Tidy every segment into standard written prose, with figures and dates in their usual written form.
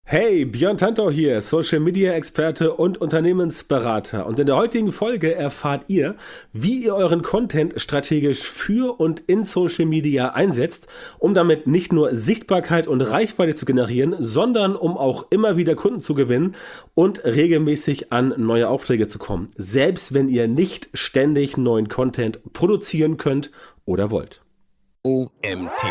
Hey, Björn Tantau hier, Social Media Experte und Unternehmensberater. Und in der heutigen Folge erfahrt ihr, wie ihr euren Content strategisch für und in Social Media einsetzt, um damit nicht nur Sichtbarkeit und Reichweite zu generieren, sondern um auch immer wieder Kunden zu gewinnen und regelmäßig an neue Aufträge zu kommen. Selbst wenn ihr nicht ständig neuen Content produzieren könnt oder wollt. OMT.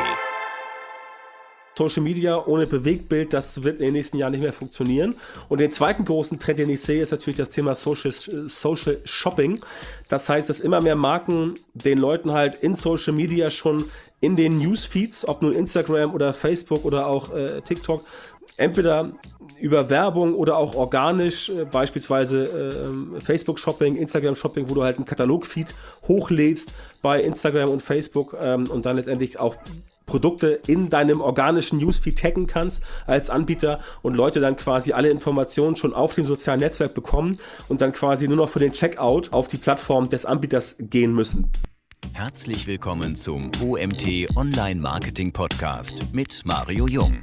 Social Media ohne Bewegtbild, das wird in den nächsten Jahren nicht mehr funktionieren. Und den zweiten großen Trend, den ich sehe, ist natürlich das Thema Social Shopping. Das heißt, dass immer mehr Marken den Leuten halt in Social Media schon in den Newsfeeds, ob nun Instagram oder Facebook oder auch TikTok, entweder über Werbung oder auch organisch, beispielsweise Facebook-Shopping, Instagram-Shopping, wo du halt einen Katalog-Feed hochlädst bei Instagram und Facebook und dann letztendlich auch Produkte in deinem organischen Newsfeed taggen kannst als Anbieter und Leute dann quasi alle Informationen schon auf dem sozialen Netzwerk bekommen und dann quasi nur noch für den Checkout auf die Plattform des Anbieters gehen müssen. Herzlich willkommen zum OMT Online Marketing Podcast mit Mario Jung.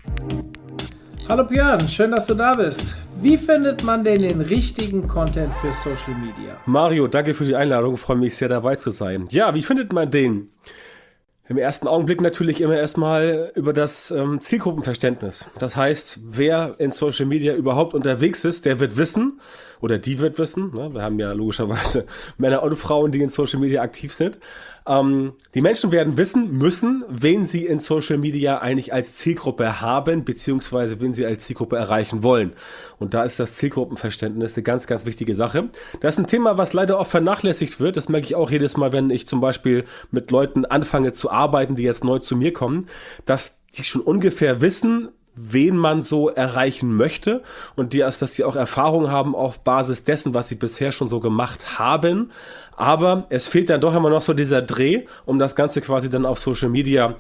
Hallo Björn, schön, dass du da bist. Wie findet man denn den richtigen Content für Social Media? Mario, danke für die Einladung, freue mich sehr dabei zu sein. Ja, wie findet man den? Im ersten Augenblick natürlich immer erstmal über das Zielgruppenverständnis. Das heißt, wer in Social Media überhaupt unterwegs ist, der wird wissen, oder die wird wissen, ne? Wir haben ja logischerweise Männer und Frauen, die in Social Media aktiv sind. Die Menschen werden wissen müssen, wen sie in Social Media eigentlich als Zielgruppe haben, beziehungsweise wen sie als Zielgruppe erreichen wollen. Und da ist das Zielgruppenverständnis eine ganz, ganz wichtige Sache. Das ist ein Thema, was leider oft vernachlässigt wird. Das merke ich auch jedes Mal, wenn ich zum Beispiel mit Leuten anfange zu arbeiten, die jetzt neu zu mir kommen, dass die schon ungefähr wissen, wen man so erreichen möchte und dass sie auch Erfahrung haben auf Basis dessen, was sie bisher schon so gemacht haben. Aber es fehlt dann doch immer noch so dieser Dreh, um das Ganze quasi dann auf Social Media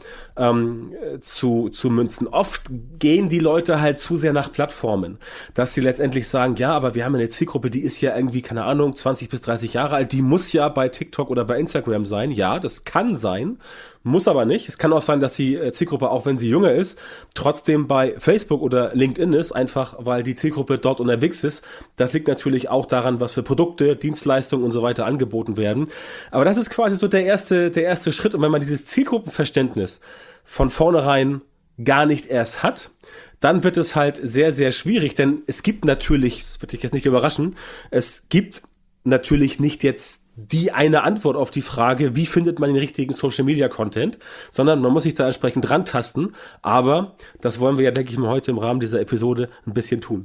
zu münzen. Oft gehen die Leute halt zu sehr nach Plattformen, dass sie letztendlich sagen, ja, aber wir haben eine Zielgruppe, die ist ja irgendwie, keine Ahnung, 20 bis 30 Jahre alt, die muss ja bei TikTok oder bei Instagram sein. Ja, das kann sein, muss aber nicht. Es kann auch sein, dass die Zielgruppe, auch wenn sie jünger ist, trotzdem bei Facebook oder LinkedIn ist, einfach weil die Zielgruppe dort unterwegs ist. Das liegt natürlich auch daran, was für Produkte, Dienstleistungen und so weiter angeboten werden. Aber das ist quasi so der erste Schritt. Und wenn man dieses Zielgruppenverständnis von vornherein gar nicht erst hat, dann wird es halt sehr, sehr schwierig. Denn es gibt natürlich, das wird dich jetzt nicht überraschen, es gibt natürlich nicht jetzt die eine Antwort auf die Frage, wie findet man den richtigen Social Media Content, sondern man muss sich da entsprechend rantasten. Aber das wollen wir ja, denke ich mal, heute im Rahmen dieser Episode ein bisschen tun.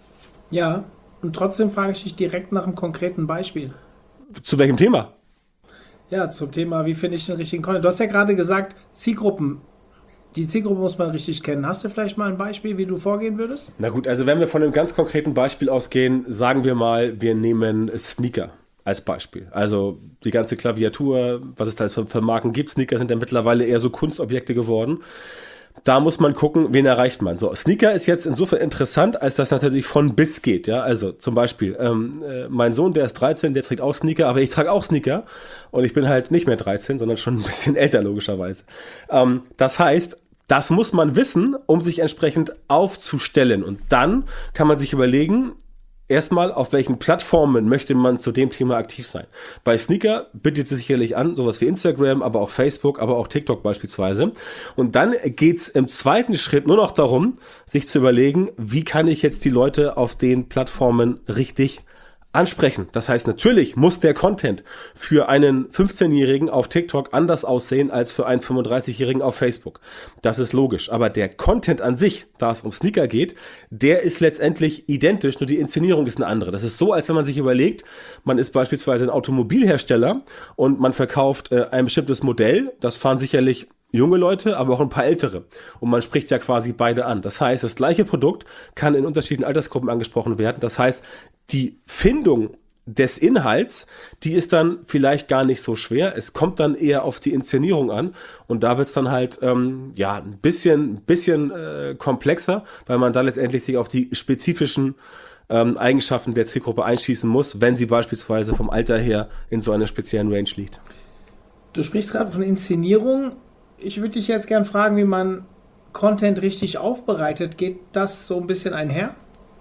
Ja, und trotzdem frage ich dich direkt nach einem konkreten Beispiel. Zu welchem Thema? Ja, zum Thema, wie finde ich den richtigen Content? Du hast ja gerade gesagt, Zielgruppen. Die Zielgruppe muss man richtig kennen. Hast du vielleicht mal ein Beispiel, wie du vorgehen würdest? Na gut, also wenn wir von einem ganz konkreten Beispiel ausgehen, sagen wir mal, wir nehmen Sneaker als Beispiel. Also die ganze Klaviatur, was es da für Marken gibt. Sneaker sind ja mittlerweile eher so Kunstobjekte geworden. Da muss man gucken, wen erreicht man. So, Sneaker ist jetzt insofern interessant, als das natürlich von bis geht. Ja, also zum Beispiel mein Sohn, der ist 13, der trägt auch Sneaker, aber ich trage auch Sneaker und ich bin halt nicht mehr 13, sondern schon ein bisschen älter logischerweise. Das heißt, das muss man wissen, um sich entsprechend aufzustellen. Und dann kann man sich überlegen, erstmal, auf welchen Plattformen möchte man zu dem Thema aktiv sein. Bei Sneaker bietet es sicherlich an, sowas wie Instagram, aber auch Facebook, aber auch TikTok beispielsweise. Und dann geht's im zweiten Schritt nur noch darum, sich zu überlegen, wie kann ich jetzt die Leute auf den Plattformen richtig ansprechen. Das heißt, natürlich muss der Content für einen 15-Jährigen auf TikTok anders aussehen als für einen 35-Jährigen auf Facebook. Das ist logisch. Aber der Content an sich, da es um Sneaker geht, der ist letztendlich identisch, nur die Inszenierung ist eine andere. Das ist so, als wenn man sich überlegt, man ist beispielsweise ein Automobilhersteller und man verkauft ein bestimmtes Modell. Das fahren sicherlich junge Leute, aber auch ein paar ältere. Und man spricht ja quasi beide an. Das heißt, das gleiche Produkt kann in unterschiedlichen Altersgruppen angesprochen werden. Das heißt, die Findung des Inhalts, die ist dann vielleicht gar nicht so schwer. Es kommt dann eher auf die Inszenierung an. Und da wird es dann halt ein bisschen komplexer, weil man da letztendlich sich auf die spezifischen Eigenschaften der Zielgruppe einschießen muss, wenn sie beispielsweise vom Alter her in so einer speziellen Range liegt. Du sprichst gerade von Inszenierung. Ich würde dich jetzt gern fragen, wie man Content richtig aufbereitet, geht das so ein bisschen einher?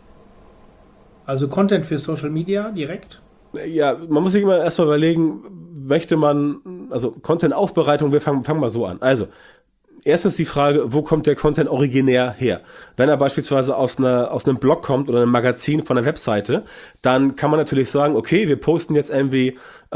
Also Content für Social Media direkt? Ja, man muss sich immer erstmal überlegen, möchte man, also Content-Aufbereitung, wir fangen mal so an. Also, erstens die Frage, wo kommt der Content originär her? Wenn er beispielsweise aus einem Blog kommt oder einem Magazin von einer Webseite, dann kann man natürlich sagen, okay, wir posten jetzt irgendwie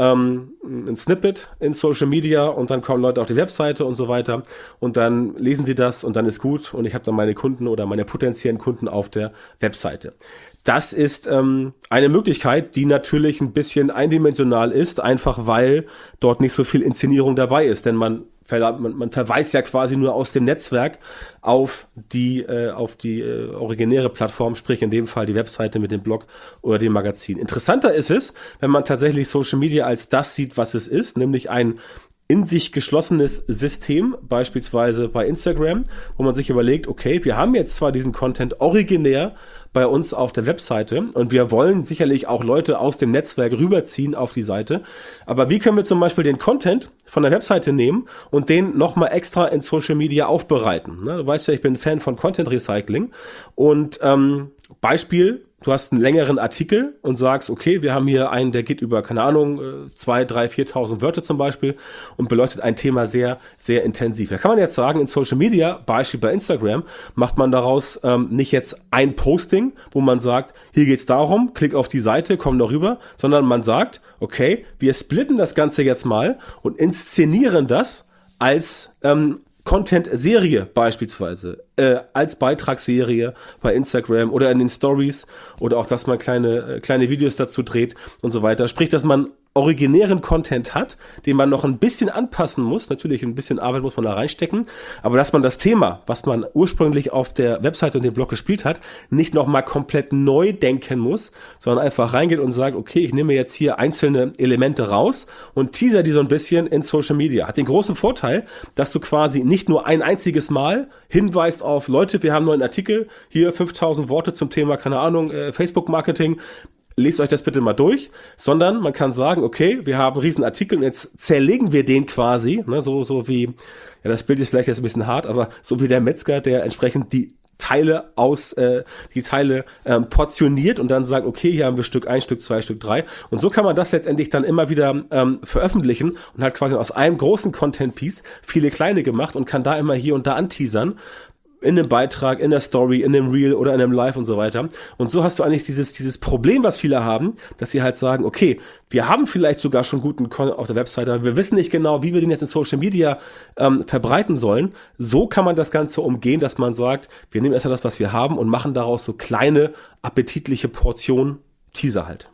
ein Snippet in Social Media und dann kommen Leute auf die Webseite und so weiter und dann lesen sie das und dann ist gut und ich habe dann meine Kunden oder meine potenziellen Kunden auf der Webseite. Das ist eine Möglichkeit, die natürlich ein bisschen eindimensional ist, einfach weil dort nicht so viel Inszenierung dabei ist, denn man verweist ja quasi nur aus dem Netzwerk auf die originäre Plattform, sprich in dem Fall die Webseite mit dem Blog oder dem Magazin. Interessanter ist es, wenn man tatsächlich Social Media als das sieht, was es ist, nämlich ein in sich geschlossenes System, beispielsweise bei Instagram, wo man sich überlegt, okay, wir haben jetzt zwar diesen Content originär bei uns auf der Webseite und wir wollen sicherlich auch Leute aus dem Netzwerk rüberziehen auf die Seite, aber wie können wir zum Beispiel den Content von der Webseite nehmen und den nochmal extra in Social Media aufbereiten? Ne? Du weißt ja, ich bin Fan von Content Recycling und Beispiel, du hast einen längeren Artikel und sagst, okay, wir haben hier einen, der geht über, keine Ahnung, 2.000, 3.000, 4.000 Wörter zum Beispiel und beleuchtet ein Thema sehr, sehr intensiv. Da kann man jetzt sagen, in Social Media, Beispiel bei Instagram, macht man daraus nicht jetzt ein Posting, wo man sagt, hier geht's darum, klick auf die Seite, komm darüber, sondern man sagt, okay, wir splitten das Ganze jetzt mal und inszenieren das als Content-Serie beispielsweise, als Beitragsserie bei Instagram oder in den Stories oder auch, dass man kleine Videos dazu dreht und so weiter. Sprich, dass man originären Content hat, den man noch ein bisschen anpassen muss. Natürlich ein bisschen Arbeit muss man da reinstecken, aber dass man das Thema, was man ursprünglich auf der Webseite und dem Blog gespielt hat, nicht nochmal komplett neu denken muss, sondern einfach reingeht und sagt, okay, ich nehme jetzt hier einzelne Elemente raus und teaser die so ein bisschen in Social Media. Hat den großen Vorteil, dass du quasi nicht nur ein einziges Mal hinweist auf, Leute, wir haben einen neuen Artikel, hier 5.000 Worte zum Thema, keine Ahnung, Facebook-Marketing, lest euch das bitte mal durch, sondern man kann sagen, okay, wir haben einen riesen Artikel und jetzt zerlegen wir den quasi, ne, so wie, ja, das Bild ist vielleicht jetzt ein bisschen hart, aber so wie der Metzger, der entsprechend die Teile portioniert und dann sagt, okay, hier haben wir Stück 1, Stück 2, Stück 3 und so kann man das letztendlich dann immer wieder veröffentlichen und hat quasi aus einem großen Content-Piece viele kleine gemacht und kann da immer hier und da anteasern, in einem Beitrag, in der Story, in einem Reel oder in einem Live und so weiter. Und so hast du eigentlich dieses Problem, was viele haben, dass sie halt sagen, okay, wir haben vielleicht sogar schon guten Content auf der Webseite, aber wir wissen nicht genau, wie wir den jetzt in Social Media verbreiten sollen. So kann man das Ganze umgehen, dass man sagt, wir nehmen erstmal das, was wir haben und machen daraus so kleine, appetitliche Portionen Teaser halt.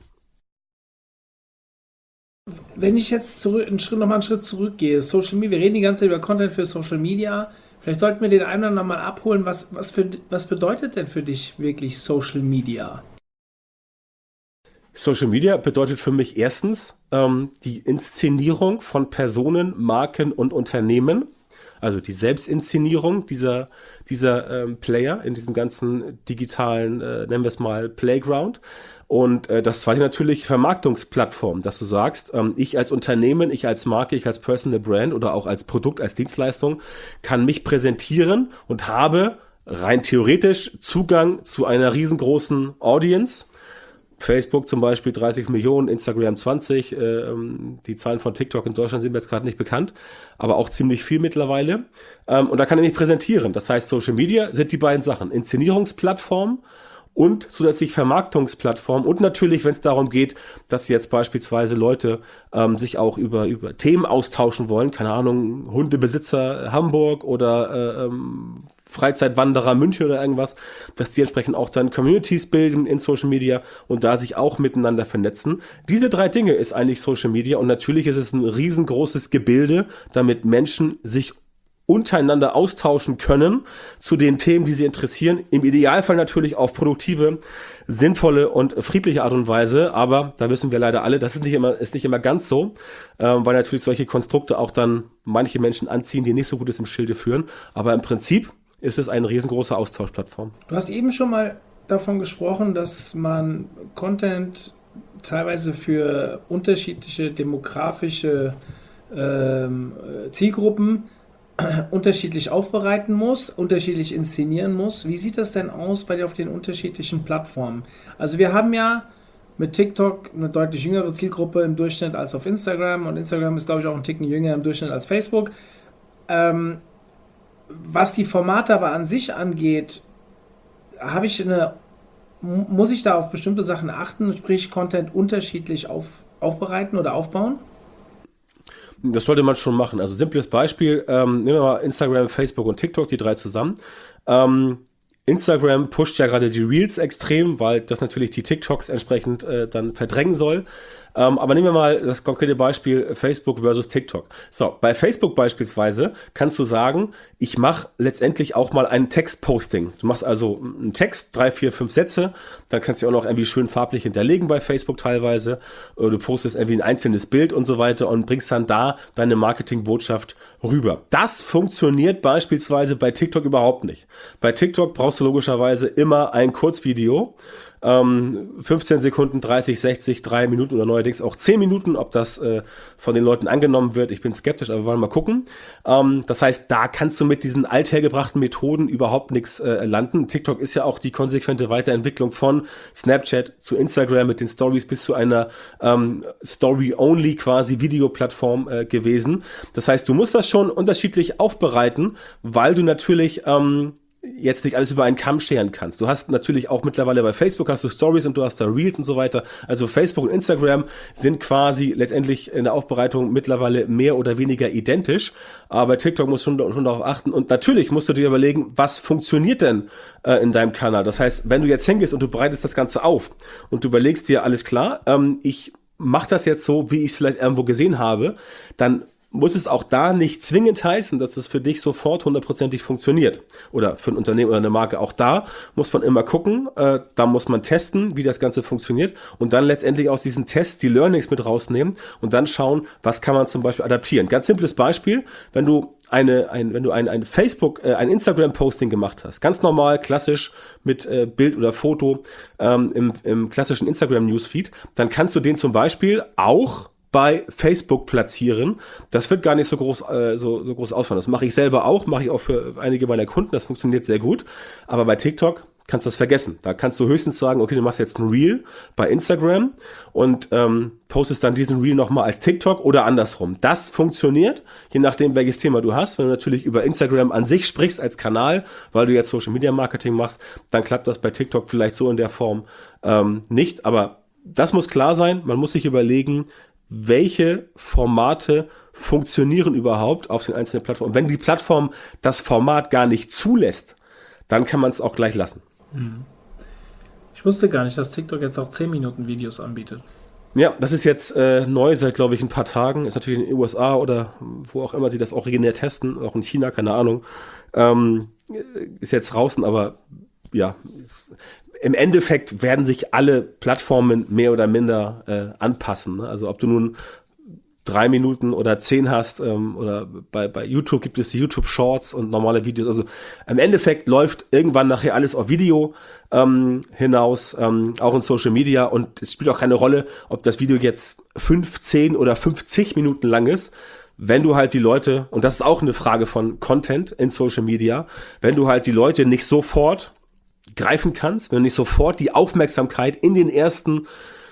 Wenn ich jetzt nochmal einen Schritt zurückgehe, Social Media, wir reden die ganze Zeit über Content für Social Media. Vielleicht sollten wir den einen oder anderen mal abholen. Was bedeutet denn für dich wirklich Social Media? Social Media bedeutet für mich erstens die Inszenierung von Personen, Marken und Unternehmen. Also die Selbstinszenierung dieser Player in diesem ganzen digitalen, nennen wir es mal, Playground. Und das zweite natürlich Vermarktungsplattform, dass du sagst, ich als Unternehmen, ich als Marke, ich als Personal Brand oder auch als Produkt, als Dienstleistung kann mich präsentieren und habe rein theoretisch Zugang zu einer riesengroßen Audience. Facebook zum Beispiel 30 Millionen, Instagram 20, die Zahlen von TikTok in Deutschland sind mir jetzt gerade nicht bekannt, aber auch ziemlich viel mittlerweile. Und da kann ich mich präsentieren. Das heißt, Social Media sind die beiden Sachen. Inszenierungsplattform und zusätzlich Vermarktungsplattform und natürlich, wenn es darum geht, dass jetzt beispielsweise Leute sich auch über Themen austauschen wollen, keine Ahnung, Hundebesitzer Hamburg oder Freizeitwanderer München oder irgendwas, dass die entsprechend auch dann Communities bilden in Social Media und da sich auch miteinander vernetzen. Diese drei Dinge ist eigentlich Social Media und natürlich ist es ein riesengroßes Gebilde, damit Menschen sich untereinander austauschen können zu den Themen, die sie interessieren. Im Idealfall natürlich auf produktive, sinnvolle und friedliche Art und Weise. Aber da wissen wir leider alle, das ist nicht immer ganz so, weil natürlich solche Konstrukte auch dann manche Menschen anziehen, die nicht so Gutes im Schilde führen. Aber im Prinzip ist es eine riesengroße Austauschplattform. Du hast eben schon mal davon gesprochen, dass man Content teilweise für unterschiedliche demografische Zielgruppen unterschiedlich aufbereiten muss, unterschiedlich inszenieren muss. Wie sieht das denn aus bei dir auf den unterschiedlichen Plattformen? Also wir haben ja mit TikTok eine deutlich jüngere Zielgruppe im Durchschnitt als auf Instagram und Instagram ist, glaube ich, auch ein Ticken jünger im Durchschnitt als Facebook. Was die Formate aber an sich angeht, muss ich da auf bestimmte Sachen achten, sprich Content unterschiedlich aufbereiten oder aufbauen? Das sollte man schon machen. Also simples Beispiel, nehmen wir mal Instagram, Facebook und TikTok, die 3 zusammen. Instagram pusht ja gerade die Reels extrem, weil das natürlich die TikToks entsprechend dann verdrängen soll. Aber nehmen wir mal das konkrete Beispiel Facebook versus TikTok. So, bei Facebook beispielsweise kannst du sagen, ich mache letztendlich auch mal ein Textposting. Du machst also einen Text, 3, 4, 5 Sätze, dann kannst du auch noch irgendwie schön farblich hinterlegen bei Facebook teilweise. Du postest irgendwie ein einzelnes Bild und so weiter und bringst dann da deine Marketingbotschaft rüber. Das funktioniert beispielsweise bei TikTok überhaupt nicht. Bei TikTok brauchst du logischerweise immer ein Kurzvideo. 15 Sekunden, 30, 60, 3 Minuten oder neuerdings auch 10 Minuten, ob das von den Leuten angenommen wird. Ich bin skeptisch, aber wir wollen mal gucken. Das heißt, da kannst du mit diesen althergebrachten Methoden überhaupt nichts landen. TikTok ist ja auch die konsequente Weiterentwicklung von Snapchat zu Instagram mit den Stories bis zu einer Story-only quasi Videoplattform gewesen. Das heißt, du musst das schon unterschiedlich aufbereiten, weil du natürlich jetzt nicht alles über einen Kamm scheren kannst. Du hast natürlich auch mittlerweile bei Facebook hast du Stories und du hast da Reels und so weiter. Also Facebook und Instagram sind quasi letztendlich in der Aufbereitung mittlerweile mehr oder weniger identisch. Aber TikTok muss schon darauf achten. Und natürlich musst du dir überlegen, was funktioniert denn in deinem Kanal. Das heißt, wenn du jetzt hingehst und du bereitest das Ganze auf und du überlegst dir, alles klar, ich mache das jetzt so, wie ich es vielleicht irgendwo gesehen habe, dann muss es auch da nicht zwingend heißen, dass es für dich sofort 100%ig funktioniert. Oder für ein Unternehmen oder eine Marke. Auch da muss man immer gucken, da muss man testen, wie das Ganze funktioniert und dann letztendlich aus diesen Tests die Learnings mit rausnehmen und dann schauen, was kann man zum Beispiel adaptieren. Ganz simples Beispiel, wenn du ein Facebook, ein Instagram-Posting gemacht hast, ganz normal, klassisch mit Bild oder Foto im klassischen Instagram-Newsfeed, dann kannst du den zum Beispiel auch bei Facebook platzieren. Das wird gar nicht so groß ausfallen. Das mache ich selber auch, mache ich auch für einige meiner Kunden. Das funktioniert sehr gut. Aber bei TikTok kannst du das vergessen. Da kannst du höchstens sagen, okay, du machst jetzt ein Reel bei Instagram und postest dann diesen Reel nochmal als TikTok oder andersrum. Das funktioniert, je nachdem, welches Thema du hast. Wenn du natürlich über Instagram an sich sprichst als Kanal, weil du jetzt Social Media Marketing machst, dann klappt das bei TikTok vielleicht so in der Form nicht. Aber das muss klar sein. Man muss sich überlegen, welche Formate funktionieren überhaupt auf den einzelnen Plattformen. Wenn die Plattform das Format gar nicht zulässt, dann kann man es auch gleich lassen. Ich wusste gar nicht, dass TikTok jetzt auch 10 Minuten Videos anbietet. Ja, das ist jetzt neu seit, glaube ich, ein paar Tagen. Ist natürlich in den USA oder wo auch immer sie das originär testen, auch in China, keine Ahnung. Ist jetzt draußen, aber ja, im Endeffekt werden sich alle Plattformen mehr oder minder anpassen. Ne? Also ob du nun 3 Minuten oder 10 hast oder bei YouTube gibt es die YouTube Shorts und normale Videos. Also im Endeffekt läuft irgendwann nachher alles auf Video hinaus, auch in Social Media. Und es spielt auch keine Rolle, ob das Video jetzt 5, 10 oder 50 Minuten lang ist. Wenn du halt die Leute, und das ist auch eine Frage von Content in Social Media, wenn du halt die Leute nicht sofort greifen kannst, wenn du nicht sofort die Aufmerksamkeit in den ersten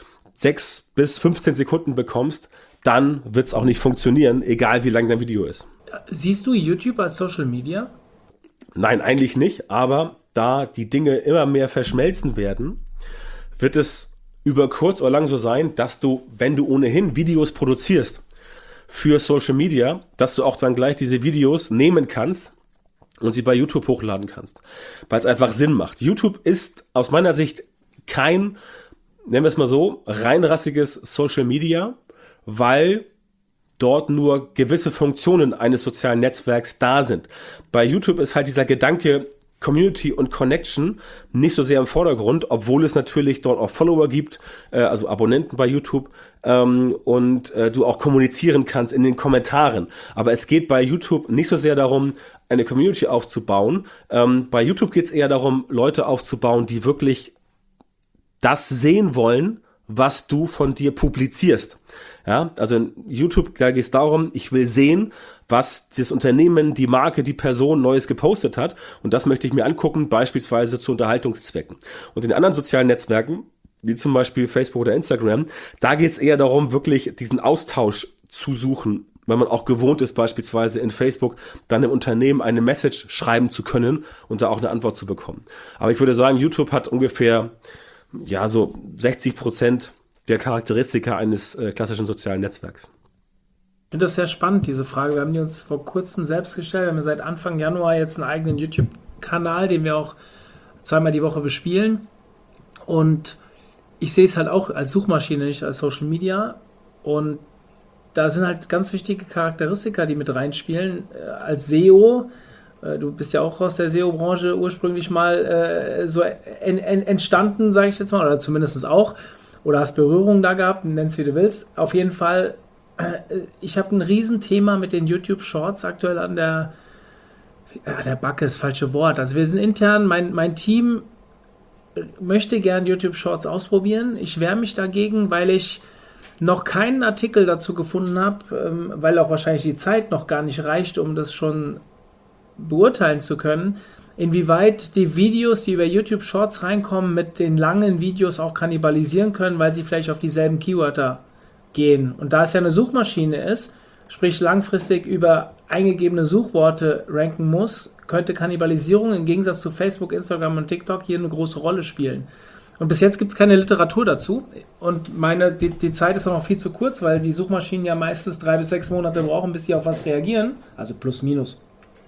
6 bis 15 Sekunden bekommst, dann wird es auch nicht funktionieren, egal wie lang dein Video ist. Siehst du YouTube als Social Media? Nein, eigentlich nicht, aber da die Dinge immer mehr verschmelzen werden, wird es über kurz oder lang so sein, dass du, wenn du ohnehin Videos produzierst für Social Media, dass du auch dann gleich diese Videos nehmen kannst und sie bei YouTube hochladen kannst, weil es einfach Sinn macht. YouTube ist aus meiner Sicht kein, nennen wir es mal so, reinrassiges Social Media, weil dort nur gewisse Funktionen eines sozialen Netzwerks da sind. Bei YouTube ist halt dieser Gedanke Community und Connection nicht so sehr im Vordergrund, obwohl es natürlich dort auch Follower gibt, also Abonnenten bei YouTube und du auch kommunizieren kannst in den Kommentaren. Aber es geht bei YouTube nicht so sehr darum, eine Community aufzubauen. Bei YouTube geht es eher darum, Leute aufzubauen, die wirklich das sehen wollen, was du von dir publizierst. Ja, also in YouTube, da geht es darum, ich will sehen, was das Unternehmen, die Marke, die Person Neues gepostet hat. Und das möchte ich mir angucken, beispielsweise zu Unterhaltungszwecken. Und in anderen sozialen Netzwerken, wie zum Beispiel Facebook oder Instagram, da geht es eher darum, wirklich diesen Austausch zu suchen, weil man auch gewohnt ist, beispielsweise in Facebook dann im Unternehmen eine Message schreiben zu können und da auch eine Antwort zu bekommen. Aber ich würde sagen, YouTube hat ungefähr so 60% der Charakteristika eines klassischen sozialen Netzwerks. Ich finde das sehr spannend, diese Frage. Wir haben die uns vor kurzem selbst gestellt. Wir haben seit Anfang Januar jetzt einen eigenen YouTube-Kanal, den wir auch zweimal die Woche bespielen. Und ich sehe es halt auch als Suchmaschine, nicht als Social Media. Und da sind halt ganz wichtige Charakteristika, die mit reinspielen. Als SEO, du bist ja auch aus der SEO-Branche ursprünglich mal so entstanden, sage ich jetzt mal, oder zumindest auch. Oder hast Berührung da gehabt, nenn's wie du willst. Auf jeden Fall, ich habe ein Riesenthema mit den YouTube-Shorts aktuell an der Backe, ist das falsche Wort. Also wir sind intern, mein Team möchte gern YouTube-Shorts ausprobieren. Ich wehre mich dagegen, weil ich noch keinen Artikel dazu gefunden habe, weil auch wahrscheinlich die Zeit noch gar nicht reicht, um das schon beurteilen zu können, inwieweit die Videos, die über YouTube Shorts reinkommen, mit den langen Videos auch kannibalisieren können, weil sie vielleicht auf dieselben Keywörter gehen. Und da es ja eine Suchmaschine ist, sprich langfristig über eingegebene Suchworte ranken muss, könnte Kannibalisierung im Gegensatz zu Facebook, Instagram und TikTok hier eine große Rolle spielen. Und bis jetzt gibt es keine Literatur dazu. Und die Zeit ist auch noch viel zu kurz, weil die Suchmaschinen ja meistens 3 bis 6 Monate brauchen, bis sie auf was reagieren. Also plus minus.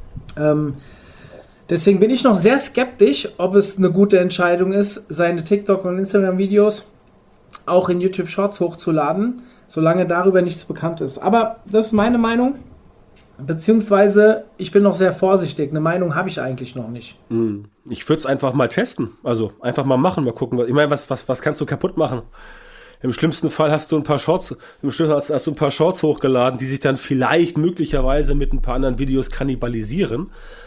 Deswegen bin ich noch sehr skeptisch, ob es eine gute Entscheidung ist, seine TikTok- und Instagram-Videos auch in YouTube Shorts hochzuladen, solange darüber nichts bekannt ist. Aber das ist meine Meinung. Beziehungsweise, ich bin noch sehr vorsichtig. Eine Meinung habe ich eigentlich noch nicht. Ich würde es einfach mal testen. Also einfach mal machen, mal gucken. Ich meine, was kannst du kaputt machen? Im schlimmsten Fall hast du ein paar Shorts hochgeladen, die sich dann vielleicht möglicherweise mit ein paar anderen Videos kannibalisieren.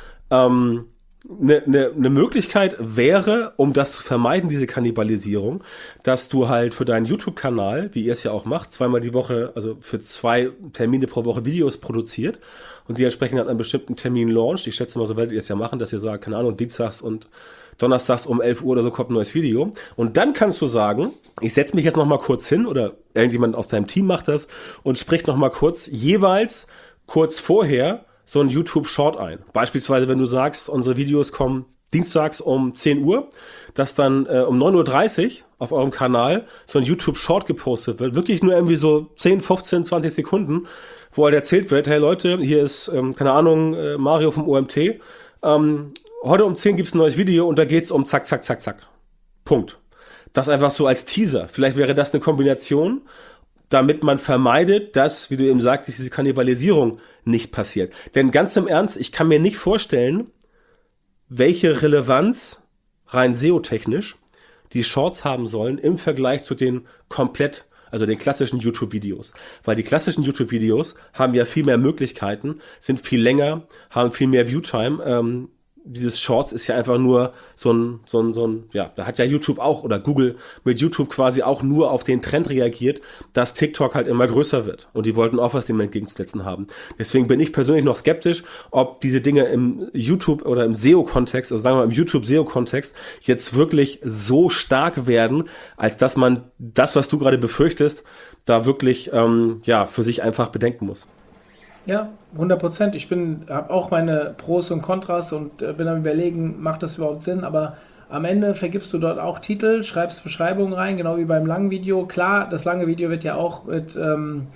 Eine Möglichkeit wäre, um das zu vermeiden, diese Kannibalisierung, dass du halt für deinen YouTube-Kanal, wie ihr es ja auch macht, zweimal die Woche, also für 2 Termine pro Woche Videos produziert und die entsprechend an einem bestimmten Termin launcht. Ich schätze mal, so werdet ihr es ja machen, dass ihr sagt, keine Ahnung, dienstags und donnerstags um 11 Uhr oder so kommt ein neues Video. Und dann kannst du sagen, ich setze mich jetzt noch mal kurz hin oder irgendjemand aus deinem Team macht das und spricht noch mal kurz, jeweils kurz vorher so ein YouTube-Short ein. Beispielsweise, wenn du sagst, unsere Videos kommen dienstags um 10 Uhr, dass dann um 9:30 Uhr auf eurem Kanal so ein YouTube-Short gepostet wird. Wirklich nur irgendwie so 10, 15, 20 Sekunden, wo halt erzählt wird, hey Leute, hier ist, keine Ahnung, Mario vom OMT. Heute um 10 gibt es ein neues Video und da geht's um zack, zack, zack, zack. Punkt. Das einfach so als Teaser. Vielleicht wäre das eine Kombination, damit man vermeidet, dass, wie du eben sagtest, diese Kannibalisierung nicht passiert. Denn ganz im Ernst, ich kann mir nicht vorstellen, welche Relevanz rein SEO-technisch die Shorts haben sollen im Vergleich zu den also den klassischen YouTube-Videos. Weil die klassischen YouTube-Videos haben ja viel mehr Möglichkeiten, sind viel länger, haben viel mehr Viewtime. Dieses Shorts ist ja einfach nur so ein, da hat ja YouTube auch oder Google mit YouTube quasi auch nur auf den Trend reagiert, dass TikTok halt immer größer wird. Und die wollten auch was dem entgegenzusetzen haben. Deswegen bin ich persönlich noch skeptisch, ob diese Dinge im YouTube oder im SEO-Kontext, also sagen wir mal im YouTube-SEO-Kontext, jetzt wirklich so stark werden, als dass man das, was du gerade befürchtest, da wirklich, für sich einfach bedenken muss. Ja, 100%. Ich habe auch meine Pros und Kontras und bin am Überlegen, macht das überhaupt Sinn? Aber am Ende vergibst du dort auch Titel, schreibst Beschreibungen rein, genau wie beim langen Video. Klar, das lange Video wird ja auch mit, den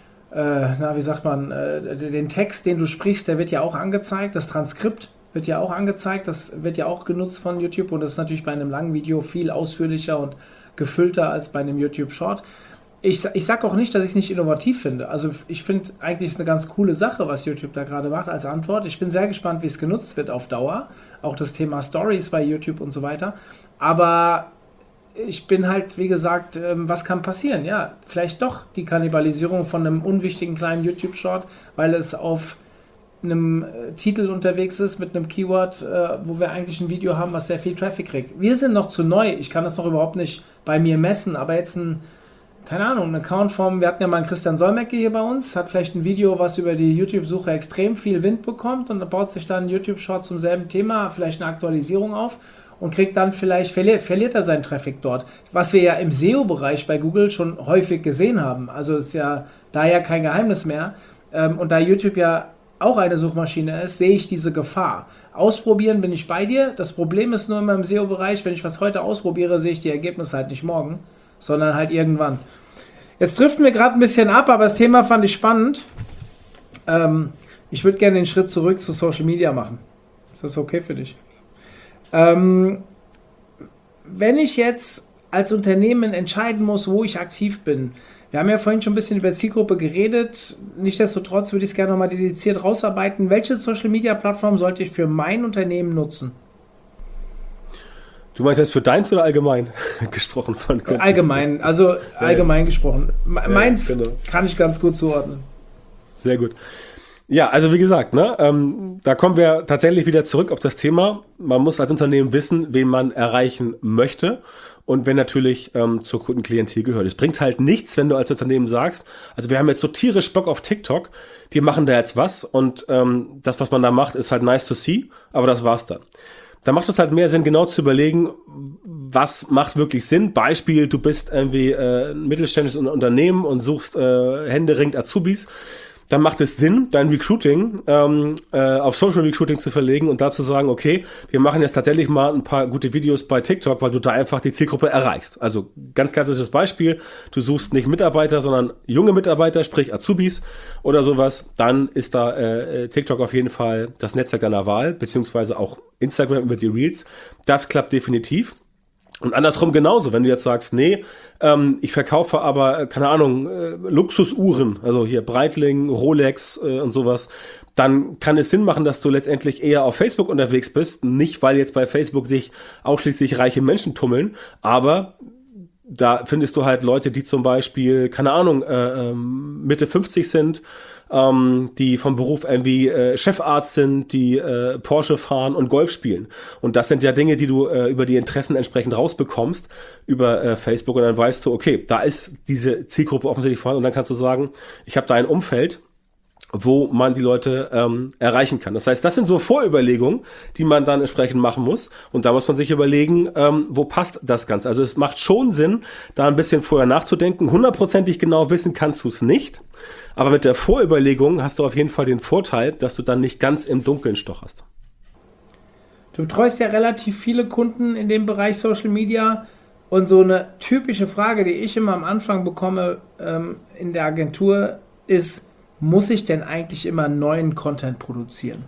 Text, den du sprichst, der wird ja auch angezeigt. Das Transkript wird ja auch angezeigt. Das wird ja auch genutzt von YouTube und das ist natürlich bei einem langen Video viel ausführlicher und gefüllter als bei einem YouTube-Short. Ich sage auch nicht, dass ich es nicht innovativ finde. Also ich finde eigentlich ist eine ganz coole Sache, was YouTube da gerade macht als Antwort. Ich bin sehr gespannt, wie es genutzt wird auf Dauer. Auch das Thema Stories bei YouTube und so weiter. Aber ich bin halt, wie gesagt, was kann passieren? Ja, vielleicht doch die Kannibalisierung von einem unwichtigen kleinen YouTube-Short, weil es auf einem Titel unterwegs ist mit einem Keyword, wo wir eigentlich ein Video haben, was sehr viel Traffic kriegt. Wir sind noch zu neu. Ich kann das noch überhaupt nicht bei mir messen, aber jetzt ein keine Ahnung, einen Account wir hatten ja mal einen Christian Solmecke hier bei uns, hat vielleicht ein Video, was über die YouTube-Suche extrem viel Wind bekommt und dann baut sich dann ein YouTube-Short zum selben Thema, vielleicht eine Aktualisierung auf und kriegt dann verliert er seinen Traffic dort. Was wir ja im SEO-Bereich bei Google schon häufig gesehen haben. Also ist ja daher kein Geheimnis mehr. Und da YouTube ja auch eine Suchmaschine ist, sehe ich diese Gefahr. Ausprobieren bin ich bei dir. Das Problem ist nur immer im SEO-Bereich, wenn ich was heute ausprobiere, sehe ich die Ergebnisse halt nicht morgen, sondern halt irgendwann. Jetzt driften wir gerade ein bisschen ab, aber das Thema fand ich spannend. Ich würde gerne den Schritt zurück zu Social Media machen. Ist das okay für dich? Wenn ich jetzt als Unternehmen entscheiden muss, wo ich aktiv bin, wir haben ja vorhin schon ein bisschen über Zielgruppe geredet, nichtsdestotrotz würde ich es gerne nochmal dediziert rausarbeiten. Welche Social-Media-Plattform sollte ich für mein Unternehmen nutzen? Du meinst jetzt für deins oder allgemein gesprochen? Allgemein, also allgemein gesprochen. Meins genau. Kann ich ganz gut zuordnen. Sehr gut. Ja, also wie gesagt, ne, da kommen wir tatsächlich wieder zurück auf das Thema. Man muss als Unternehmen wissen, wen man erreichen möchte und wer natürlich zur Kundenklientel gehört. Es bringt halt nichts, wenn du als Unternehmen sagst, also wir haben jetzt so tierisch Bock auf TikTok, wir machen da jetzt was und das, was man da macht, ist halt nice to see, aber das war's dann. Da macht es halt mehr Sinn, genau zu überlegen, was macht wirklich Sinn. Beispiel, du bist irgendwie ein mittelständisches Unternehmen und suchst händeringend Azubis. Dann macht es Sinn, dein Recruiting auf Social Recruiting zu verlegen und da zu sagen, okay, wir machen jetzt tatsächlich mal ein paar gute Videos bei TikTok, weil du da einfach die Zielgruppe erreichst. Also ganz klassisches Beispiel, du suchst nicht Mitarbeiter, sondern junge Mitarbeiter, sprich Azubis oder sowas, dann ist da TikTok auf jeden Fall das Netzwerk deiner Wahl, beziehungsweise auch Instagram über die Reels. Das klappt definitiv. Und andersrum genauso, wenn du jetzt sagst, nee, ich verkaufe aber, keine Ahnung, Luxusuhren, also hier Breitling, Rolex und sowas, dann kann es Sinn machen, dass du letztendlich eher auf Facebook unterwegs bist. Nicht, weil jetzt bei Facebook sich ausschließlich reiche Menschen tummeln, aber da findest du halt Leute, die zum Beispiel, keine Ahnung, Mitte 50 sind, die vom Beruf irgendwie Chefarzt sind, die Porsche fahren und Golf spielen. Und das sind ja Dinge, die du über die Interessen entsprechend rausbekommst über Facebook und dann weißt du, okay, da ist diese Zielgruppe offensichtlich vorhanden und dann kannst du sagen, ich habe da ein Umfeld, wo man die Leute erreichen kann. Das heißt, das sind so Vorüberlegungen, die man dann entsprechend machen muss. Und da muss man sich überlegen, wo passt das Ganze. Also es macht schon Sinn, da ein bisschen vorher nachzudenken. 100%ig genau wissen kannst du es nicht. Aber mit der Vorüberlegung hast du auf jeden Fall den Vorteil, dass du dann nicht ganz im Dunkeln stocherst. Du betreust ja relativ viele Kunden in dem Bereich Social Media. Und so eine typische Frage, die ich immer am Anfang bekomme in der Agentur ist, muss ich denn eigentlich immer neuen Content produzieren?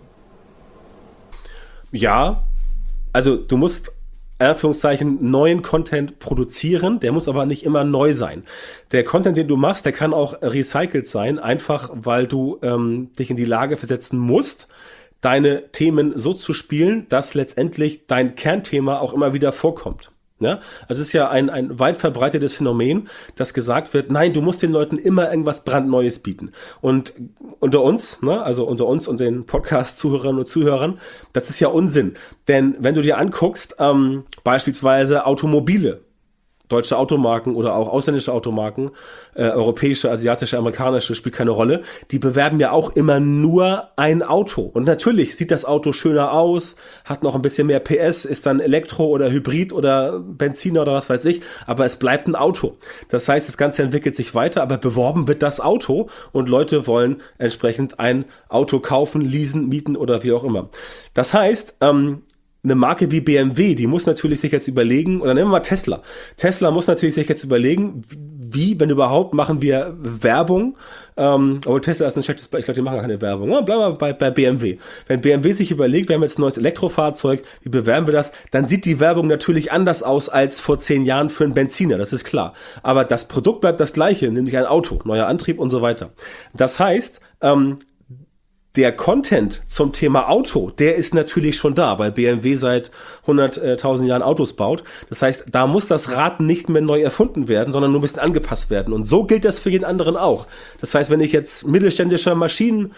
Ja, also du musst in Anführungszeichen neuen Content produzieren, der muss aber nicht immer neu sein. Der Content, den du machst, der kann auch recycelt sein, einfach weil du dich in die Lage versetzen musst, deine Themen so zu spielen, dass letztendlich dein Kernthema auch immer wieder vorkommt. Ja, also es ist ja ein weit verbreitetes Phänomen, dass gesagt wird, nein, du musst den Leuten immer irgendwas brandneues bieten. Und unter uns, ne, also unter uns und den Podcast-Zuhörern und Zuhörern, das ist ja Unsinn. Denn wenn du dir anguckst, beispielsweise Automobile, deutsche Automarken oder auch ausländische Automarken, europäische, asiatische, amerikanische, spielt keine Rolle, die bewerben ja auch immer nur ein Auto. Und natürlich sieht das Auto schöner aus, hat noch ein bisschen mehr PS, ist dann Elektro oder Hybrid oder Benziner oder was weiß ich, aber es bleibt ein Auto. Das heißt, das Ganze entwickelt sich weiter, aber beworben wird das Auto und Leute wollen entsprechend ein Auto kaufen, leasen, mieten oder wie auch immer. Das heißt, eine Marke wie BMW, die muss natürlich sich jetzt überlegen, oder nehmen wir mal Tesla. Tesla muss natürlich sich jetzt überlegen, wie, wenn überhaupt, machen wir Werbung. Aber Tesla ist ein schlechtes Beispiel, ich glaube, die machen keine Werbung. Ja, bleiben wir bei BMW. Wenn BMW sich überlegt, wir haben jetzt ein neues Elektrofahrzeug, wie bewerben wir das? Dann sieht die Werbung natürlich anders aus als vor 10 Jahren für einen Benziner, das ist klar. Aber das Produkt bleibt das gleiche, nämlich ein Auto, neuer Antrieb und so weiter. Das heißt, der Content zum Thema Auto, der ist natürlich schon da, weil BMW seit 100.000 Jahren Autos baut. Das heißt, da muss das Rad nicht mehr neu erfunden werden, sondern nur ein bisschen angepasst werden. Und so gilt das für jeden anderen auch. Das heißt, wenn ich jetzt mittelständischer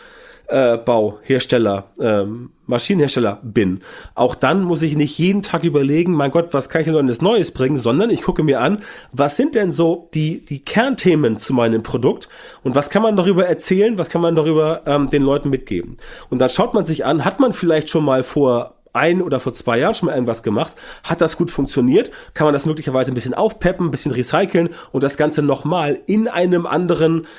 Maschinenbauhersteller, Maschinenhersteller bin, auch dann muss ich nicht jeden Tag überlegen, mein Gott, was kann ich denn Neues bringen, sondern ich gucke mir an, was sind denn so die Kernthemen zu meinem Produkt und was kann man darüber erzählen, was kann man darüber den Leuten mitgeben. Und dann schaut man sich an, hat man vielleicht schon mal vor 1 oder vor 2 Jahren schon mal irgendwas gemacht, hat das gut funktioniert, kann man das möglicherweise ein bisschen aufpeppen, ein bisschen recyceln und das Ganze nochmal in einem anderen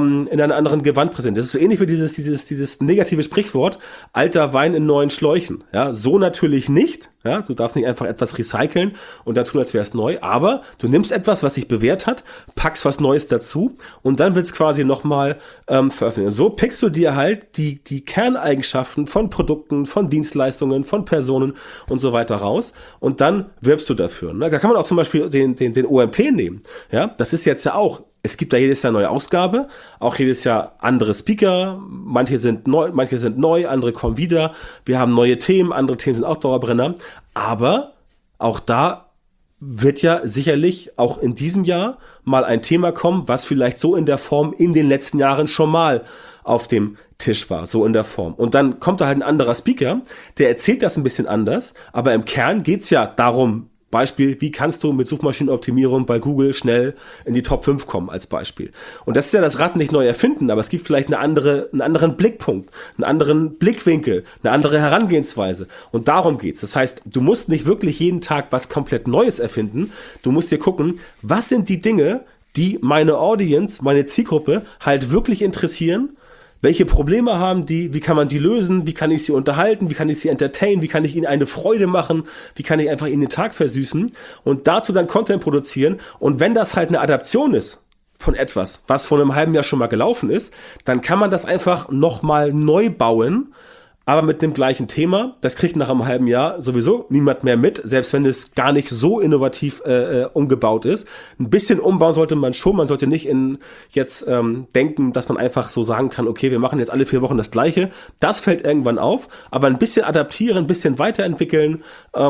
Gewand präsentieren. Das ist so ähnlich wie dieses negative Sprichwort, alter Wein in neuen Schläuchen. Ja, so natürlich nicht. Ja, du darfst nicht einfach etwas recyceln und dann tun, als wäre es neu, aber du nimmst etwas, was sich bewährt hat, packst was Neues dazu und dann wird es quasi nochmal veröffentlicht. Und so pickst du dir halt die Kerneigenschaften von Produkten, von Dienstleistungen, von Personen und so weiter raus und dann wirbst du dafür. Ne? Da kann man auch zum Beispiel den OMT nehmen. Ja, das ist jetzt ja auch, es gibt da jedes Jahr neue Ausgabe, auch jedes Jahr andere Speaker, manche sind neu, andere kommen wieder, wir haben neue Themen, andere Themen sind auch Dauerbrenner, aber auch da wird ja sicherlich auch in diesem Jahr mal ein Thema kommen, was vielleicht so in der Form in den letzten Jahren schon mal auf dem Tisch war, so in der Form. Und dann kommt da halt ein anderer Speaker, der erzählt das ein bisschen anders, aber im Kern geht's ja darum, Beispiel, wie kannst du mit Suchmaschinenoptimierung bei Google schnell in die Top 5 kommen als Beispiel. Und das ist ja das Rad nicht neu erfinden, aber es gibt vielleicht einen anderen Blickpunkt, einen anderen Blickwinkel, eine andere Herangehensweise. Und darum geht's. Das heißt, du musst nicht wirklich jeden Tag was komplett Neues erfinden. Du musst dir gucken, was sind die Dinge, die meine Audience, meine Zielgruppe halt wirklich interessieren. Welche Probleme haben die? Wie kann man die lösen? Wie kann ich sie unterhalten? Wie kann ich sie entertainen? Wie kann ich ihnen eine Freude machen? Wie kann ich einfach ihnen den Tag versüßen? Und dazu dann Content produzieren. Und wenn das halt eine Adaption ist von etwas, was vor einem halben Jahr schon mal gelaufen ist, dann kann man das einfach nochmal neu bauen, aber mit dem gleichen Thema. Das kriegt nach einem halben Jahr sowieso niemand mehr mit, selbst wenn es gar nicht so innovativ umgebaut ist. Ein bisschen umbauen sollte man schon. Man sollte nicht jetzt denken, dass man einfach so sagen kann, okay, wir machen jetzt alle 4 Wochen das Gleiche. Das fällt irgendwann auf, aber ein bisschen adaptieren, ein bisschen weiterentwickeln